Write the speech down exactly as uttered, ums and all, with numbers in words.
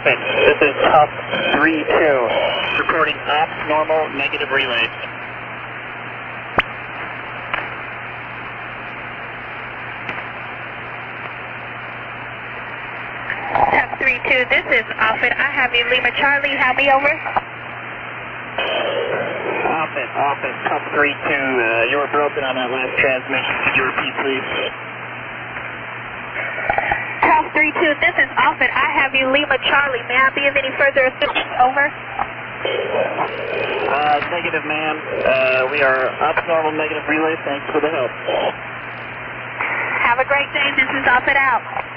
Office, this is Tough three two, reporting ops normal negative relay. Tough three two, this is Office. I have you Lima Charlie, have me over. Office, Office, Tough three two, uh, you were broken on that last transmission. Could you repeat, please? Tough three two, this is Office. I have you Lima Charlie. May I be of any further assistance? Over. Uh, negative, ma'am. Uh, we are ops normal negative relay. Thanks for the help. Have a great day. This is Office out.